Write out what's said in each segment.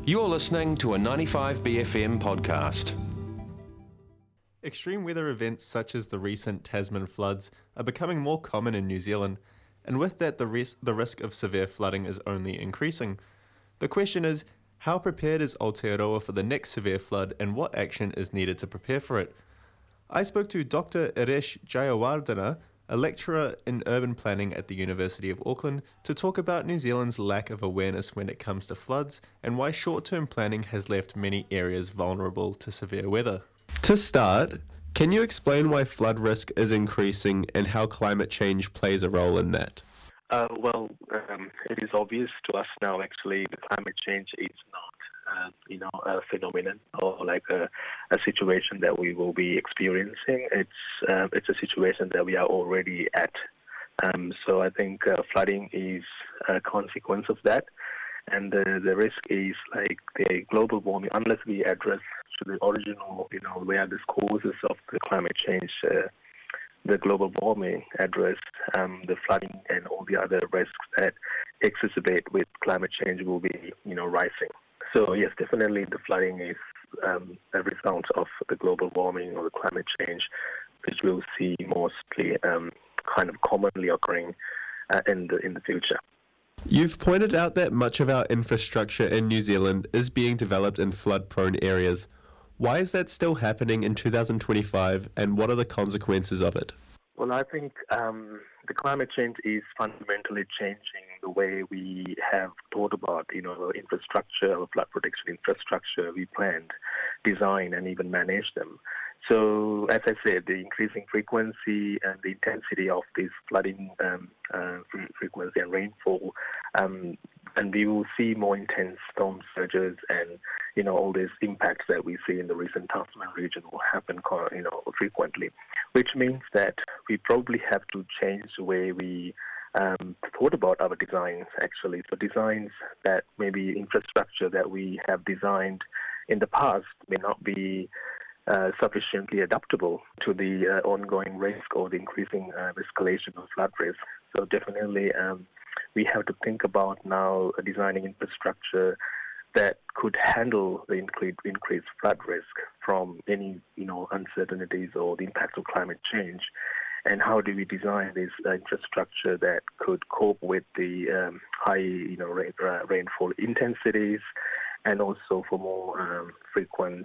You're listening to a 95BFM podcast. Extreme weather events such as the recent Tasman floods are becoming more common in New Zealand, and with that the risk of severe flooding is only increasing. The question is, how prepared is Aotearoa for the next severe flood and what action is needed to prepare for it? I spoke to Dr. Iresh Jayawardena, a lecturer in urban planning at the University of Auckland, to talk about New Zealand's lack of awareness when it comes to floods and why short-term planning has left many areas vulnerable to severe weather. To start, can you explain why flood risk is increasing and how climate change plays a role in that? It is obvious to us now actually the climate change is not a phenomenon or like a situation that we will be experiencing. It's a situation that we are already at. So I think flooding is a consequence of that. And the risk is like the global warming, unless we address the original, where the causes of the climate change, the global warming, address the flooding and all the other risks that exacerbate with climate change will be, rising. So yes, definitely the flooding is a result of the global warming or the climate change, which we'll see mostly kind of commonly occurring in the future. You've pointed out that much of our infrastructure in New Zealand is being developed in flood-prone areas. Why is that still happening in 2025, and what are the consequences of it? Well, I think the climate change is fundamentally changing the way we have thought about, infrastructure, or flood protection infrastructure we planned, design, and even manage them. So, as I said, the increasing frequency and the intensity of this flooding frequency and rainfall, and we will see more intense storm surges and, all these impacts that we see in the recent Tasman region will happen, frequently, which means that we probably have to change the way we thought about our designs, actually. So designs that maybe infrastructure that we have designed in the past may not be sufficiently adaptable to the ongoing risk or the increasing escalation of flood risk. So definitely we have to think about now designing infrastructure that could handle the increased flood risk from any uncertainties or the impacts of climate change. And how do we design this infrastructure that could cope with the high rainfall intensities and also for more frequent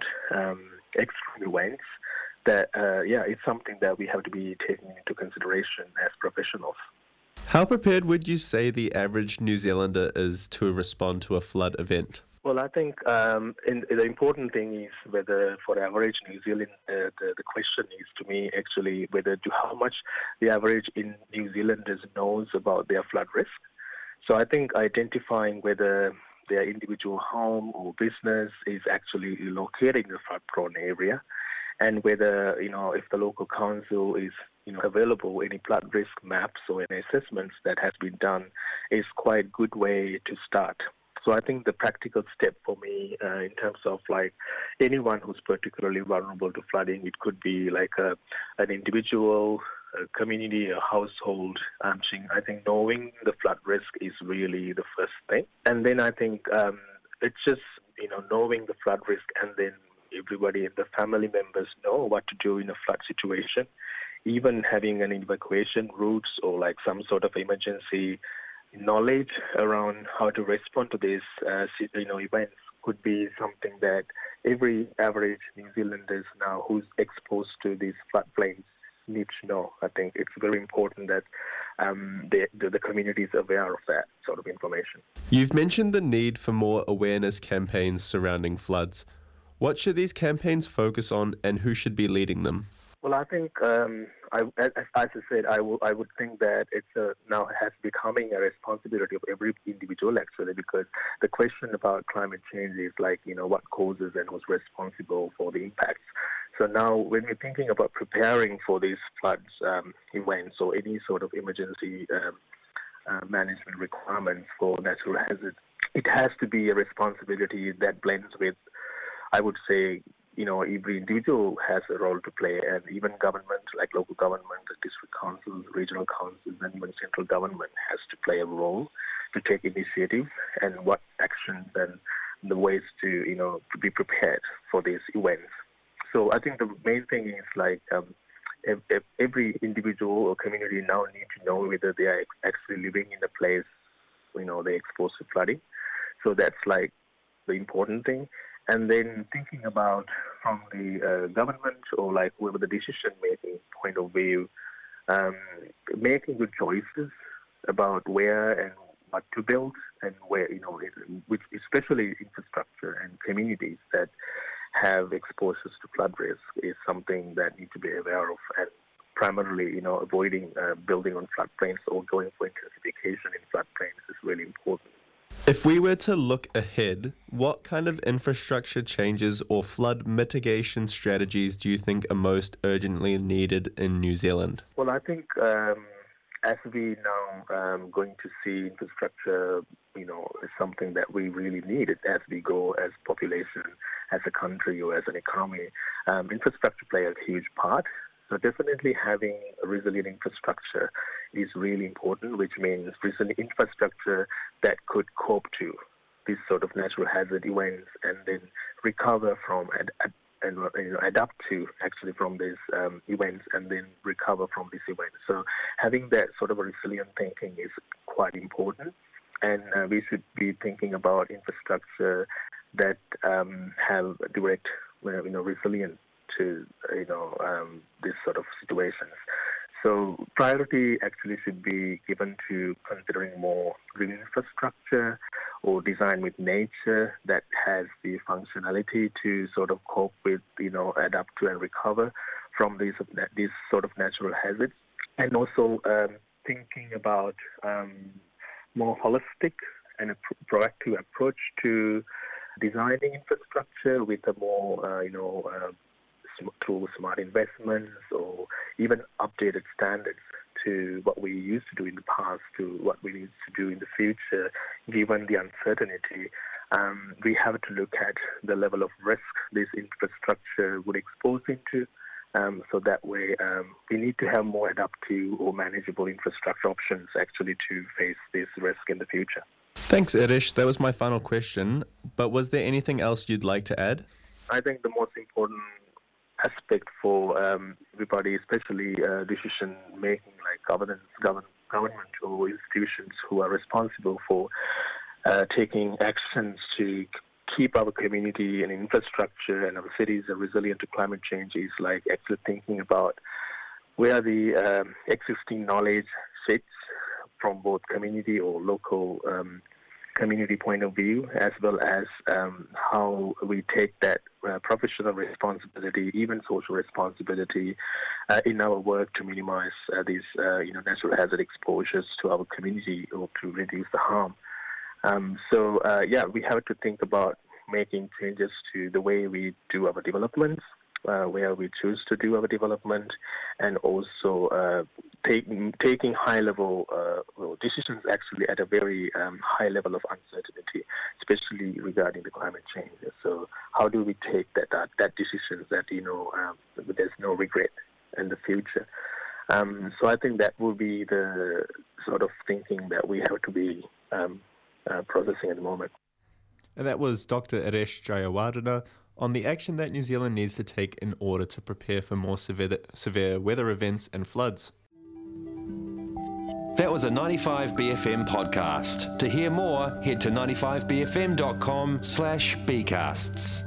extreme events? That it's something that we have to be taking into consideration as professionals. How prepared would you say the average New Zealander is to respond to a flood event? Well, I think the important thing is whether for the average New Zealand, the question is to me actually how much the average in New Zealanders knows about their flood risk. So I think identifying whether their individual home or business is actually located in a flood-prone area, and whether if the local council is available any flood risk maps or any assessments that has been done is quite a good way to start. So I think the practical step for me in terms of like anyone who's particularly vulnerable to flooding, it could be like an individual, a community, a household. I think knowing the flood risk is really the first thing. And then I think it's just, knowing the flood risk, and then everybody in the family members know what to do in a flood situation. Even having an evacuation routes or like some sort of emergency knowledge around how to respond to these events could be something that every average New Zealander now who's exposed to these floodplains needs to know. I think it's very important that the community is aware of that sort of information. You've mentioned the need for more awareness campaigns surrounding floods. What should these campaigns focus on, and who should be leading them? Well, I think, as I said, I would think that it's now has becoming a responsibility of every individual, actually, because the question about climate change is like, what causes and who's responsible for the impacts. So now when we're thinking about preparing for these floods events or any sort of emergency management requirements for natural hazards, it has to be a responsibility that blends with, I would say, every individual has a role to play, and even government, like local government, district councils, regional councils, and even central government has to play a role to take initiative and what actions and the ways to be prepared for these events. So I think the main thing is like every individual or community now need to know whether they are actually living in a place, they're exposed to flooding. So that's like the important thing. And then thinking about from the government or like whoever the decision-making point of view, making good choices about where and what to build and where, which especially infrastructure and communities that have exposures to flood risk is something that need to be aware of, and primarily, avoiding building on floodplains or going for intensification in floodplains is really important. If we were to look ahead, what kind of infrastructure changes or flood mitigation strategies do you think are most urgently needed in New Zealand? Well, I think as we now going to see infrastructure, is something that we really need as we grow as population, as a country or as an economy. Infrastructure play a huge part. So definitely having a resilient infrastructure is really important, which means resilient infrastructure that could cope to these sort of natural hazard events and then recover from and adapt to actually from these events and then recover from these events. So having that sort of a resilient thinking is quite important, and we should be thinking about infrastructure that have direct, resilience to these sort of situations. So priority actually should be given to considering more green infrastructure or design with nature that has the functionality to sort of cope with, adapt to and recover from these sort of natural hazards. And also thinking about more holistic and a proactive approach to designing infrastructure with a more, through smart investments or even updated standards to what we used to do in the past to what we need to do in the future, given the uncertainty. We have to look at the level of risk this infrastructure would expose into. So that way, we need to have more adaptive or manageable infrastructure options actually to face this risk in the future. Thanks, Irish. That was my final question. But was there anything else you'd like to add? I think the most important aspect for everybody, especially decision-making like government or institutions who are responsible for taking actions to keep our community and infrastructure and our cities resilient to climate change is like actually thinking about where the existing knowledge sits from both community or local community point of view, as well as how we take that professional responsibility, even social responsibility, in our work to minimize these natural hazard exposures to our community or to reduce the harm. We have to think about making changes to the way we do our developments, where we choose to do our development, and also taking high-level decisions actually at a very high level of uncertainty, especially regarding the climate change. So how do we take that decisions that, there's no regret in the future? So I think that will be the sort of thinking that we have to be processing at the moment. And that was Dr. Irish Jayawardena on the action that New Zealand needs to take in order to prepare for more severe weather events and floods. That was a 95BFM podcast. To hear more, head to 95bfm.com/bcasts.